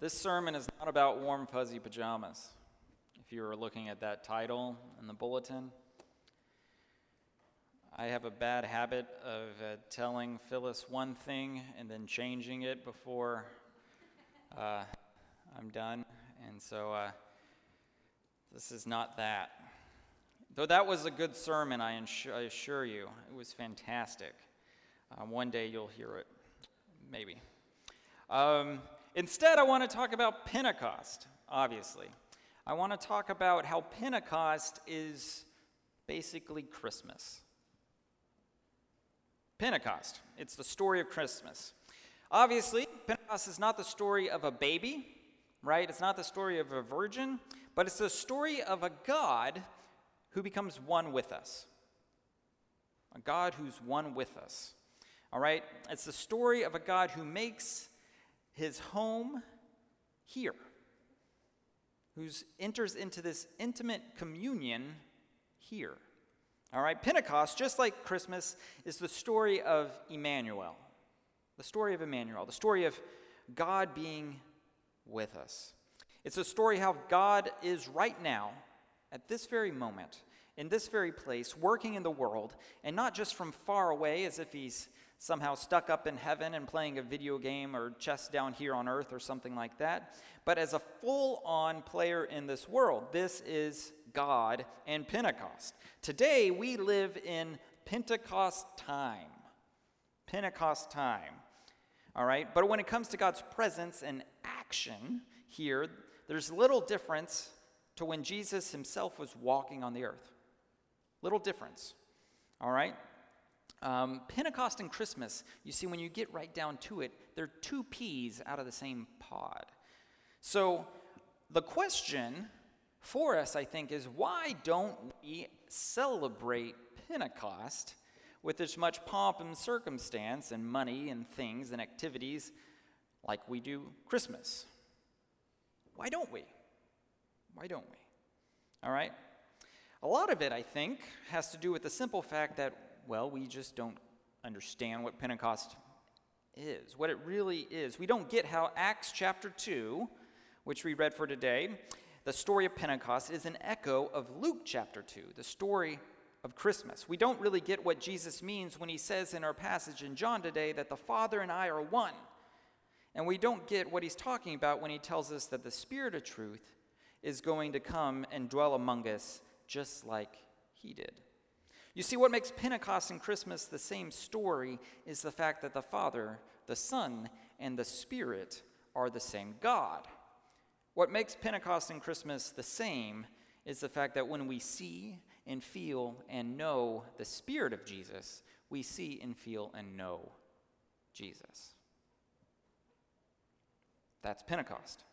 This sermon is not about warm, fuzzy pajamas. If you were looking at that title in the bulletin, I have a bad habit of telling Phyllis one thing and then changing it before I'm done. And so this is not that. Though that was a good sermon, I assure you, it was fantastic. One day you'll hear it, maybe. Instead, I want to talk about Pentecost, obviously. I want to talk about how Pentecost is basically Christmas. Pentecost, it's the story of Christmas. Obviously, Pentecost is not the story of a baby, right? It's not the story of a virgin, but it's the story of a God who becomes one with us. A God who's one with us. All right? It's the story of a God who makes his home here, who enters into this intimate communion here. All right? Pentecost, just like Christmas, is the story of Emmanuel. The story of Emmanuel, the story of God being with us. It's a story how God is right now, at this very moment, in this very place, working in the world, and not just from far away as if he's somehow stuck up in heaven and playing a video game or chess down here on earth or something like that, but as a full-on player in this world. This is God and Pentecost. Today, we live in Pentecost time. Pentecost time. All right? But when it comes to God's presence and action here, there's little difference to when Jesus himself was walking on the earth. Little difference. All right? Pentecost and Christmas, you see, when you get right down to it, they're two peas out of the same pod. So the question for us, I think, is why don't we celebrate Pentecost with as much pomp and circumstance and money and things and activities like we do Christmas? Why don't we? Why don't we? All right? A lot of it, I think, has to do with the simple fact that, well, we just don't understand what Pentecost is, what it really is. We don't get how Acts chapter 2, which we read for today, the story of Pentecost is an echo of Luke chapter 2, the story of Christmas. We don't really get what Jesus means when he says in our passage in John today that the Father and I are one. And we don't get what he's talking about when he tells us that the Spirit of truth is going to come and dwell among us just like he did. You see, what makes Pentecost and Christmas the same story is the fact that the Father, the Son, and the Spirit are the same God. What makes Pentecost and Christmas the same is the fact that when we see and feel and know the Spirit of Jesus, we see and feel and know Jesus. That's Pentecost.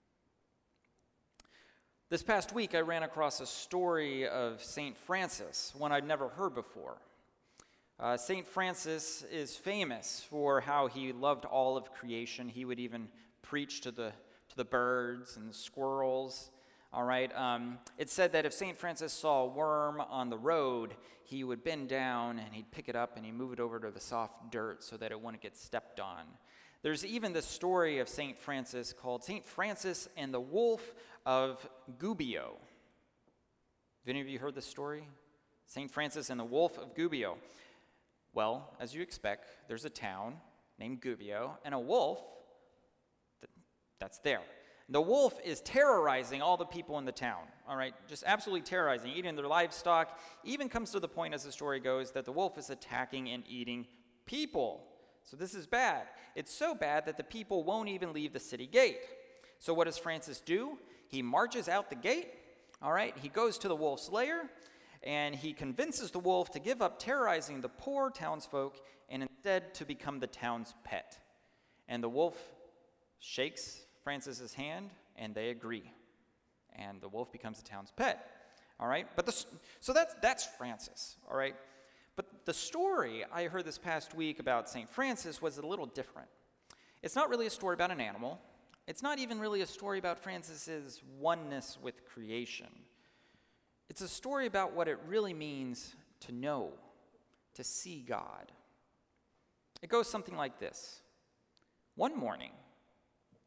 This past week, I ran across a story of St. Francis, one I'd never heard before. St. Francis is famous for how he loved all of creation. He would even preach to the birds and the squirrels. All right. It said that if St. Francis saw a worm on the road, he would bend down and he'd pick it up and he'd move it over to the soft dirt so that it wouldn't get stepped on. There's even the story of St. Francis called St. Francis and the Wolf of Gubbio. Have any of you heard this story? St. Francis and the Wolf of Gubbio. Well, as you expect, there's a town named Gubbio and a wolf that's there. The wolf is terrorizing all the people in the town, all right? Just absolutely terrorizing, eating their livestock. Even comes to the point, as the story goes, that the wolf is attacking and eating people. So this is bad. It's so bad that the people won't even leave the city gate. So what does Francis do? He marches out the gate, all right? He goes to the wolf's lair, and he convinces the wolf to give up terrorizing the poor townsfolk and instead to become the town's pet. And the wolf shakes Francis's hand, and they agree. And the wolf becomes the town's pet, all right? So that's Francis, all right? But the story I heard this past week about St. Francis was a little different. It's not really a story about an animal. It's not even really a story about Francis's oneness with creation. It's a story about what it really means to know, to see God. It goes something like this. One morning,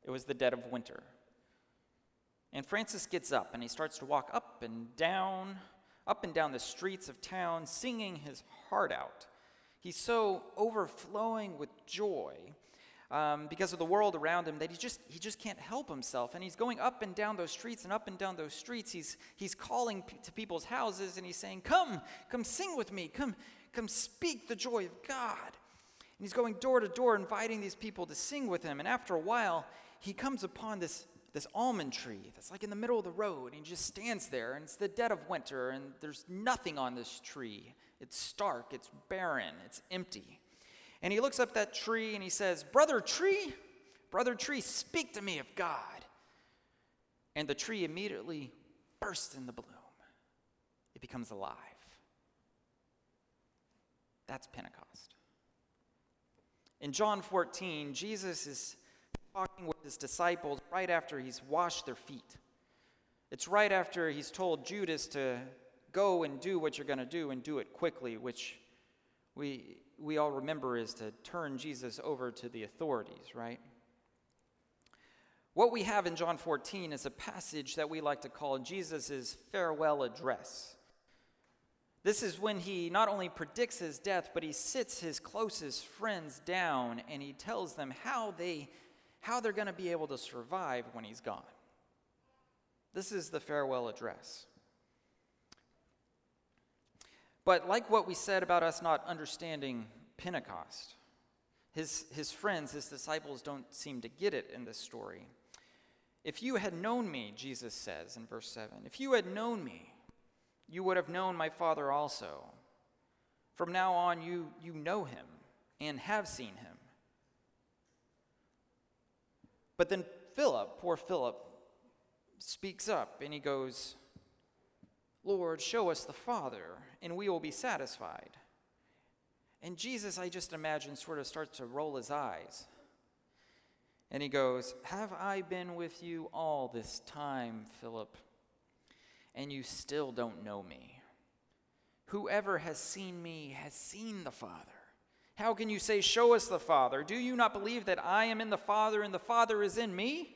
It was the dead of winter. And Francis gets up and he starts to walk up and down the streets of town, singing his heart out. He's so overflowing with joy because of the world around him that he just can't help himself. And he's going up and down those streets and up and down those streets. He's calling to people's houses and he's saying, come sing with me. Come speak the joy of God. And he's going door to door inviting these people to sing with him. And after a while, he comes upon this almond tree that's like in the middle of the road. And he just stands there, and it's the dead of winter, and there's nothing on this tree. It's stark, it's barren, it's empty. And he looks up that tree and he says, Brother tree, speak to me of God. And the tree immediately bursts into bloom. It becomes alive. That's Pentecost. In John 14, Jesus is talking with his disciples right after he's washed their feet. It's right after he's told Judas to go and do what you're going to do and do it quickly, which we all remember is to turn Jesus over to the authorities, right? What we have in John 14 is a passage that we like to call Jesus' farewell address. This is when he not only predicts his death, but he sits his closest friends down and he tells them how they're going to be able to survive when he's gone. This is the farewell address. But like what we said about us not understanding Pentecost, his friends, his disciples don't seem to get it in this story. If you had known me, Jesus says in verse 7, if you had known me, you would have known my Father also. From now on, you know him and have seen him. But then poor Philip, speaks up and he goes, Lord, show us the Father, and we will be satisfied. And Jesus, I just imagine, sort of starts to roll his eyes. And he goes, have I been with you all this time, Philip, and you still don't know me? Whoever has seen me has seen the Father. How can you say, show us the Father? Do you not believe that I am in the Father and the Father is in me?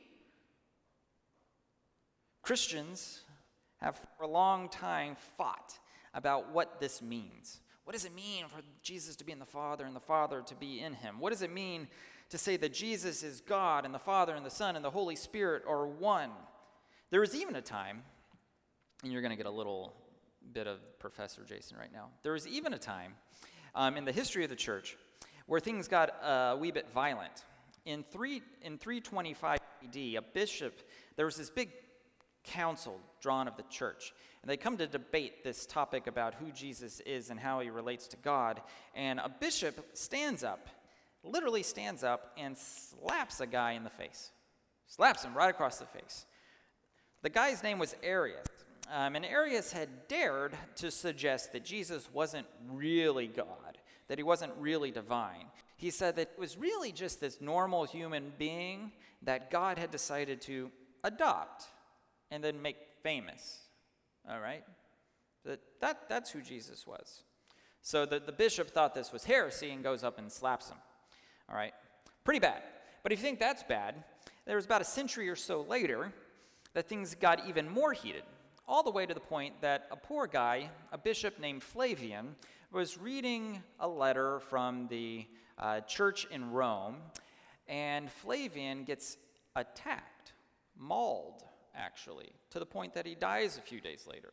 Christians have for a long time fought about what this means. What does it mean for Jesus to be in the Father and the Father to be in him? What does it mean to say that Jesus is God and the Father and the Son and the Holy Spirit are one? There was even a time, and you're going to get a little bit of Professor Jason right now. There was even a time in the history of the church where things got a wee bit violent. In 325 AD, a bishop, there was this big council drawn of the church, and they come to debate this topic about who Jesus is and how he relates to God. And a bishop literally stands up and slaps a guy in the face. Slaps him right across the face. The guy's name was Arius. And Arius had dared to suggest that Jesus wasn't really God, that he wasn't really divine. He said that it was really just this normal human being that God had decided to adopt and then make famous. All right? That's who Jesus was. So the bishop thought this was heresy and goes up and slaps him. All right? Pretty bad. But if you think that's bad, there was about a century or so later that things got even more heated, all the way to the point that a poor guy, a bishop named Flavian, was reading a letter from the church in Rome, and Flavian gets attacked, mauled, actually, to the point that he dies a few days later.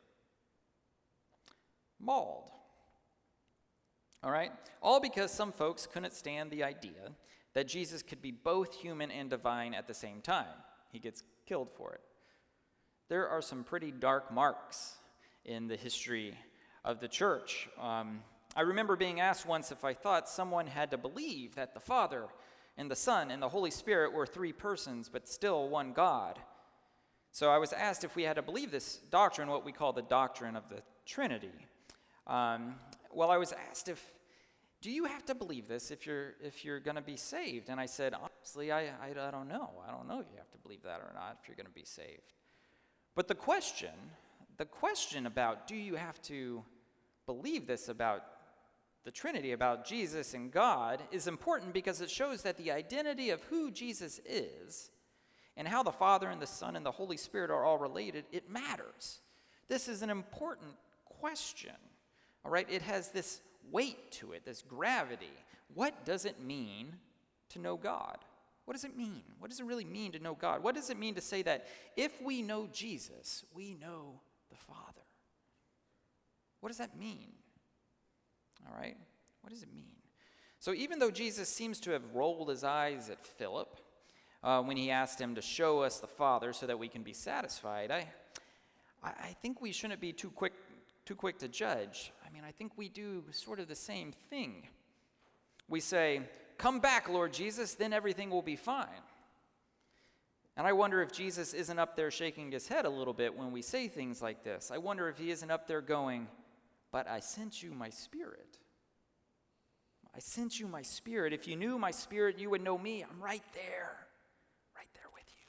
Mauled. All right? All because some folks couldn't stand the idea that Jesus could be both human and divine at the same time. He gets killed for it. There are some pretty dark marks in the history of the church. I remember being asked once if I thought someone had to believe that the Father and the Son and the Holy Spirit were three persons, but still one God. So I was asked if we had to believe this doctrine, what we call the doctrine of the Trinity. Well, I was asked do you have to believe this if you're going to be saved? And I said, honestly, I don't know. I don't know if you have to believe that or not if you're going to be saved. But the question about do you have to believe this about the Trinity, about Jesus and God, is important because it shows that the identity of who Jesus is And how the Father and the Son and the Holy Spirit are all related, it matters. This is an important question, all right? It has this weight to it, this gravity. What does it mean to know God? What does it mean? What does it really mean to know God? What does it mean to say that if we know Jesus, we know the Father? What does that mean? All right? What does it mean? So even though Jesus seems to have rolled his eyes at Philip when he asked him to show us the Father so that we can be satisfied, I think we shouldn't be too quick to judge. I mean, I think we do sort of the same thing. We say, "Come back, Lord Jesus, then everything will be fine." And I wonder if Jesus isn't up there shaking his head a little bit when we say things like this. I wonder if he isn't up there going, "But I sent you my Spirit. I sent you my Spirit. If you knew my Spirit, you would know me. I'm right there with you."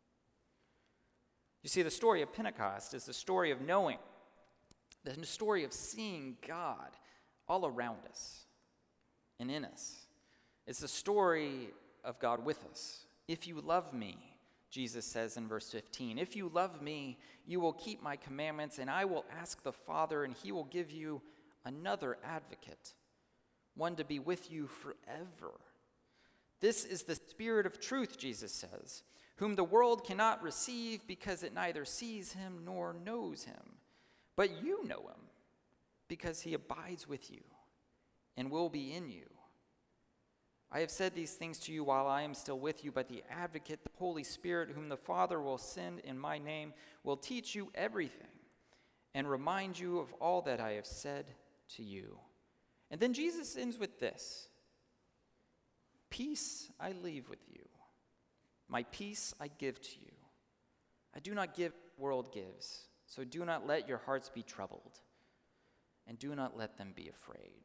You see, the story of Pentecost is the story of knowing, the story of seeing God all around us and in us. It's the story of God with us. If you love me, Jesus says in verse 15, if you love me, you will keep my commandments, and I will ask the Father, and he will give you another advocate, one to be with you forever. This is the Spirit of truth, Jesus says, whom the world cannot receive because it neither sees him nor knows him. But you know him because he abides with you and will be in you. I have said these things to you while I am still with you, but the advocate, the Holy Spirit, whom the Father will send in my name, will teach you everything and remind you of all that I have said to you. And then Jesus ends with this: peace I leave with you. My peace I give to you. I do not give what the world gives, so do not let your hearts be troubled, and do not let them be afraid.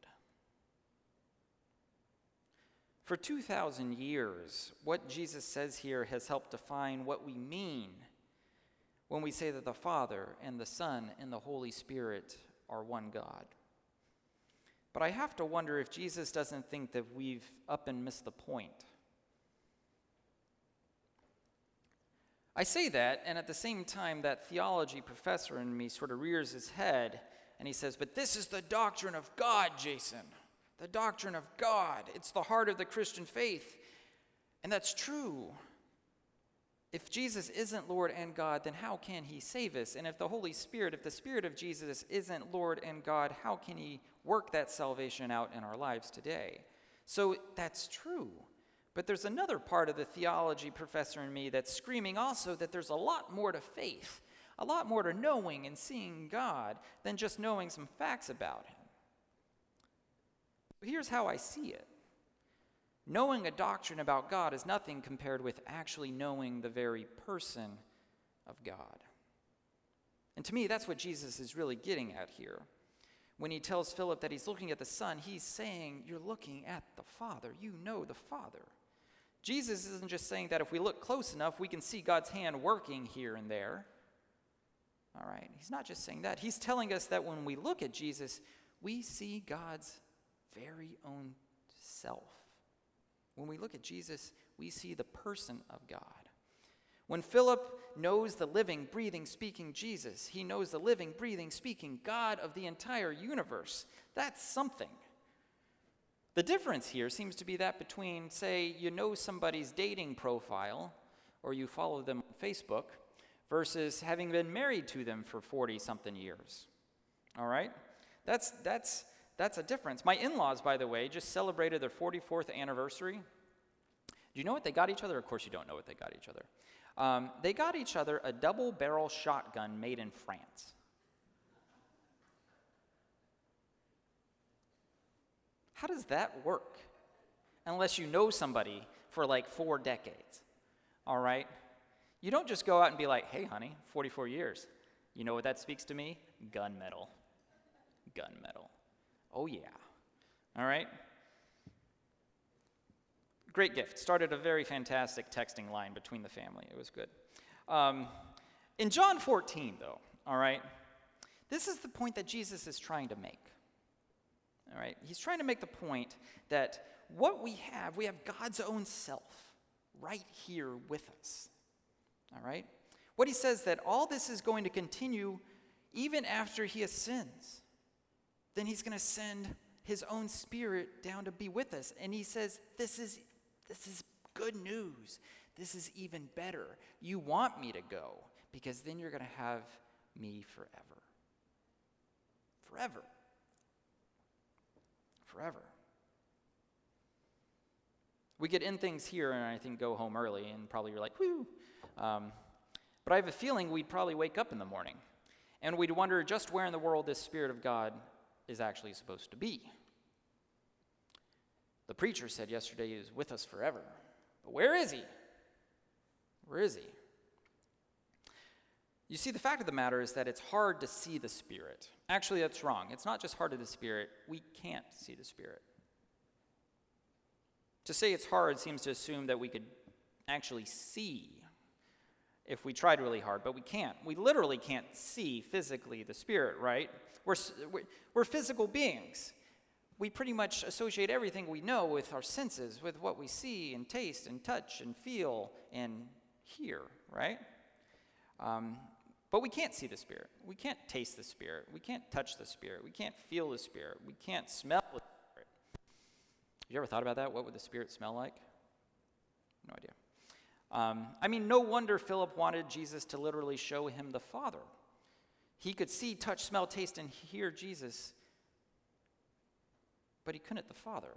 For 2,000 years, what Jesus says here has helped define what we mean when we say that the Father and the Son and the Holy Spirit are one God. But I have to wonder if Jesus doesn't think that we've up and missed the point. I say that, and at the same time, that theology professor in me sort of rears his head, and he says, but this is the doctrine of God, Jason. The doctrine of God. It's the heart of the Christian faith. And that's true. If Jesus isn't Lord and God, then how can he save us? And if the Holy Spirit, if the Spirit of Jesus isn't Lord and God, how can he work that salvation out in our lives today? So that's true. But there's another part of the theology professor in me that's screaming also that there's a lot more to faith, a lot more to knowing and seeing God than just knowing some facts about him. Here's how I see it. Knowing a doctrine about God is nothing compared with actually knowing the very person of God. And to me, that's what Jesus is really getting at here. When he tells Philip that he's looking at the Son, he's saying, you're looking at the Father. You know the Father. Jesus isn't just saying that if we look close enough, we can see God's hand working here and there. All right? He's not just saying that. He's telling us that when we look at Jesus, we see God's very own self. When we look at Jesus, we see the person of God. When Philip knows the living, breathing, speaking Jesus, he knows the living, breathing, speaking God of the entire universe. That's something. The difference here seems to be that between, say, you know somebody's dating profile, or you follow them on Facebook, versus having been married to them for 40-something years. All right? That's a difference. My in-laws, by the way, just celebrated their 44th anniversary. Do you know what they got each other? Of course you don't know what they got each other. They got each other a double-barrel shotgun made in France. How does that work? Unless you know somebody for like 4 decades. All right? You don't just go out and be like, hey, honey, 44 years. You know what that speaks to me? Gunmetal. Gunmetal. Oh, yeah. All right? Great gift. Started a very fantastic texting line between the family. It was good. In John 14, though, all right, this is the point that Jesus is trying to make. All right? He's trying to make the point that what we have God's own self right here with us. all right? What he says that all this is going to continue even after he ascends. Then he's going to send his own Spirit down to be with us. And he says, this is good news. This is even better. You want me to go because then you're going to have me forever. Forever. Forever. We could end things here and I think go home early and probably you're like, whoo. But I have a feeling we'd probably wake up in the morning and we'd wonder just where in the world this Spirit of God is actually supposed to be. The preacher said yesterday he is with us forever. But where is he? Where is he? You see, the fact of the matter is that it's hard to see the Spirit. Actually, that's wrong. It's not just hard to the Spirit. We can't see the Spirit. To say it's hard seems to assume that we could actually see if we tried really hard, but we can't. We literally can't see physically the Spirit, right? We're physical beings. We pretty much associate everything we know with our senses, with what we see and taste and touch and feel and hear, right? But we can't see the Spirit. We can't taste the Spirit. We can't touch the Spirit. We can't feel the Spirit. We can't smell the Spirit. Have you ever thought about that? What would the Spirit smell like? No idea. No wonder Philip wanted Jesus to literally show him the Father. He could see, touch, smell, taste, and hear Jesus, but he couldn't the Father.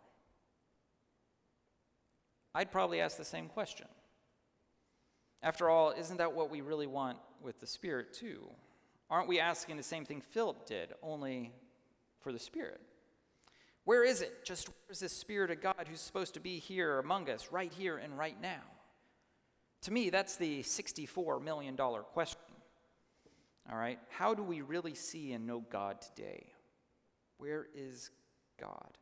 I'd probably ask the same question. After all, isn't that what we really want with the Spirit too? Aren't we asking the same thing Philip did, only for the Spirit? Where is it? Just where is this Spirit of God who's supposed to be here among us, right here and right now? To me, that's the $64 million question. All right? How do we really see and know God today? Where is God?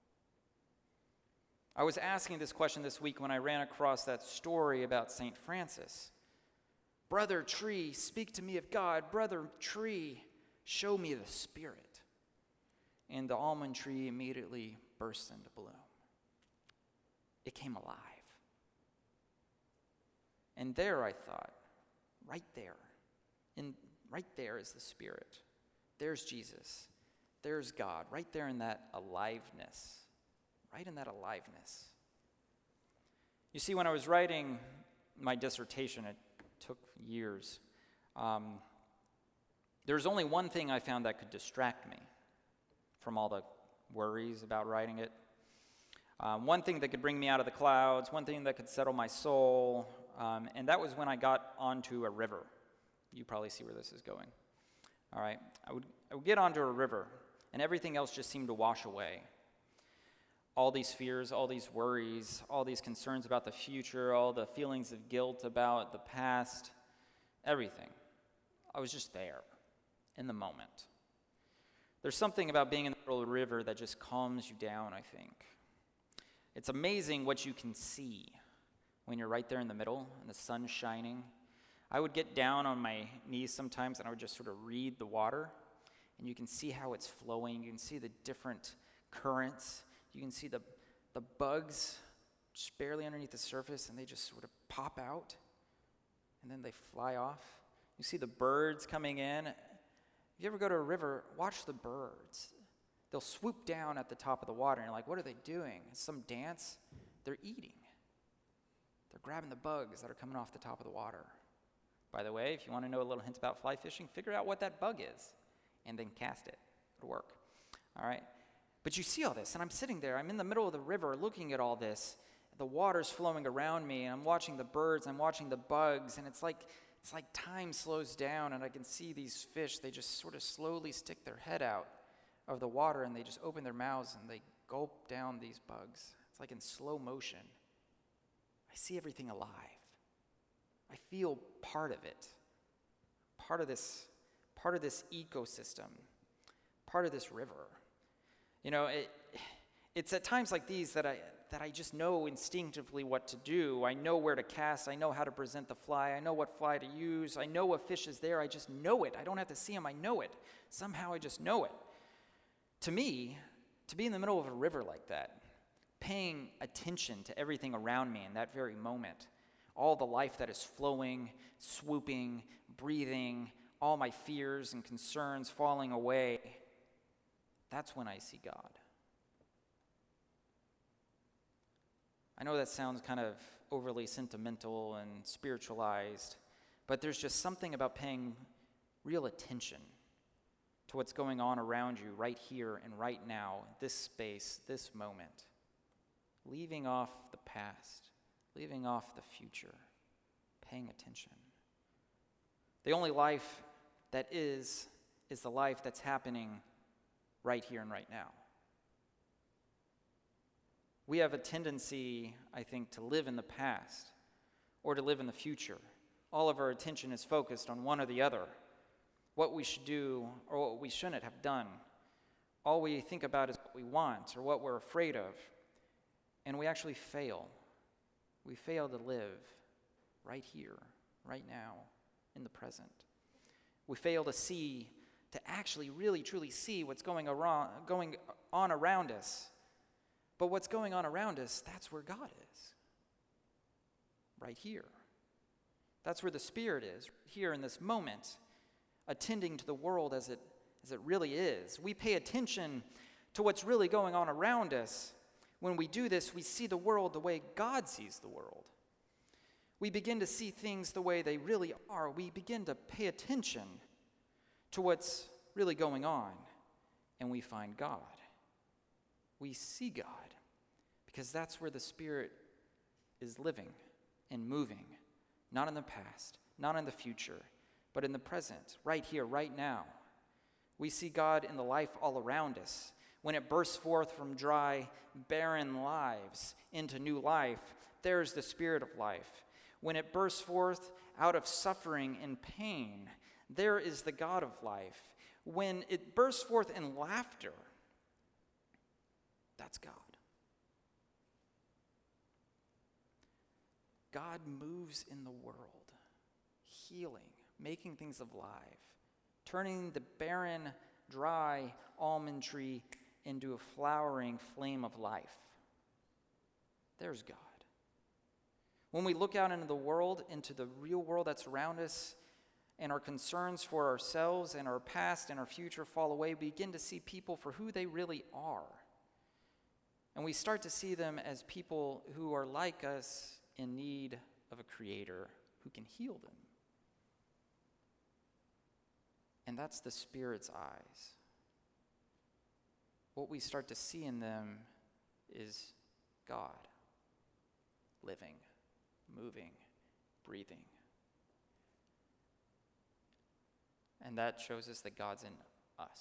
I was asking this question this week when I ran across that story about St. Francis. Brother tree, speak to me of God. Brother tree, show me the Spirit. And the almond tree immediately burst into bloom. It came alive. And there I thought, right there is the Spirit. There's Jesus. There's God, right there in that aliveness. Right in that aliveness. You see, when I was writing my dissertation, it took years. There was only one thing I found that could distract me from all the worries about writing it. One thing that could bring me out of the clouds, one thing that could settle my soul, and that was when I got onto a river. You probably see where this is going. All right, I would get onto a river, and everything else just seemed to wash away. All these fears, all these worries, all these concerns about the future, all the feelings of guilt about the past, everything. I was just there, in the moment. There's something about being in the middle of the river that just calms you down, I think. It's amazing what you can see when you're right there in the middle and the sun's shining. I would get down on my knees sometimes and I would just sort of read the water, and you can see how it's flowing. You can see the different currents. You can see the bugs just barely underneath the surface, and they just sort of pop out, and then they fly off. You see the birds coming in. If you ever go to a river, watch the birds. They'll swoop down at the top of the water, and you're like, what are they doing? Some dance? They're eating. They're grabbing the bugs that are coming off the top of the water. By the way, if you want to know a little hint about fly fishing, figure out what that bug is, and then cast it. It'll work. All right? But you see all this, and I'm sitting there. I'm in the middle of the river looking at all this. The water's flowing around me, and I'm watching the birds. I'm watching the bugs, and it's like time slows down, and I can see these fish. They just sort of slowly stick their head out of the water, and they just open their mouths, and they gulp down these bugs. It's like in slow motion. I see everything alive. I feel part of it, part of this ecosystem, part of this river. You know, it's at times like these that I just know instinctively what to do. I know where to cast. I know how to present the fly. I know what fly to use. I know what fish is there. I just know it. I don't have to see them. I know it. Somehow I just know it. To me, to be in the middle of a river like that, paying attention to everything around me in that very moment, all the life that is flowing, swooping, breathing, all my fears and concerns falling away, that's when I see God. I know that sounds kind of overly sentimental and spiritualized, but there's just something about paying real attention to what's going on around you right here and right now, this space, this moment. Leaving off the past, leaving off the future, paying attention. The only life that is the life that's happening right here and right now. We have a tendency, I think, to live in the past or to live in the future. All of our attention is focused on one or the other, what we should do or what we shouldn't have done. All we think about is what we want or what we're afraid of, and we actually fail. We fail to live right here, right now, in the present. We fail to actually really truly see what's going on around us. But what's going on around us, that's where God is. Right here. That's where the Spirit is, here in this moment, attending to the world as it really is. We pay attention to what's really going on around us. When we do this, we see the world the way God sees the world. We begin to see things the way they really are. We begin to pay attention to what's really going on, and we find God. We see God because that's where the Spirit is living and moving, not in the past, not in the future, but in the present, right here, right now. We see God in the life all around us. When it bursts forth from dry, barren lives into new life, there's the Spirit of life. When it bursts forth out of suffering and pain, there is the God of life. When it bursts forth in laughter, that's God. God moves in the world, healing, making things alive, turning the barren, dry almond tree into a flowering flame of life. There's God. When we look out into the world, into the real world that's around us, and our concerns for ourselves and our past and our future fall away, we begin to see people for who they really are. And we start to see them as people who are like us in need of a creator who can heal them. And that's the Spirit's eyes. What we start to see in them is God living, moving, breathing. And that shows us that God's in us.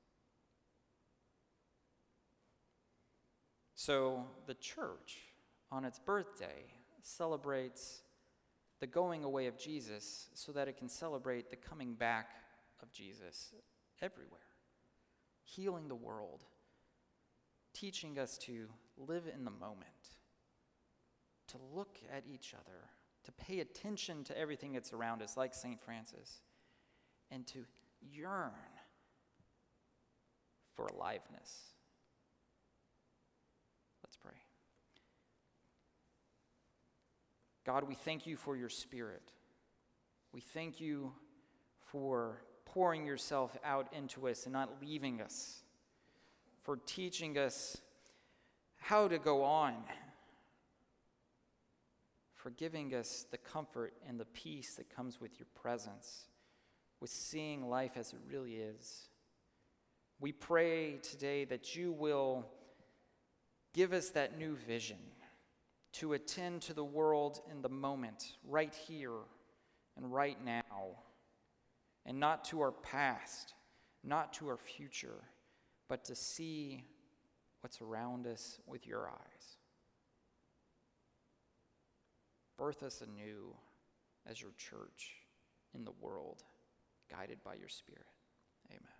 So the church, on its birthday, celebrates the going away of Jesus so that it can celebrate the coming back of Jesus everywhere, healing the world, teaching us to live in the moment, to look at each other, to pay attention to everything that's around us, like St. Francis, and to yearn for aliveness. Let's pray. God, we thank you for your Spirit. We thank you for pouring yourself out into us and not leaving us, for teaching us how to go on, for giving us the comfort and the peace that comes with your presence, with seeing life as it really is. We pray today that you will give us that new vision to attend to the world in the moment, right here and right now, and not to our past, not to our future, but to see what's around us with your eyes. Birth us anew as your church in the world, guided by your Spirit. Amen.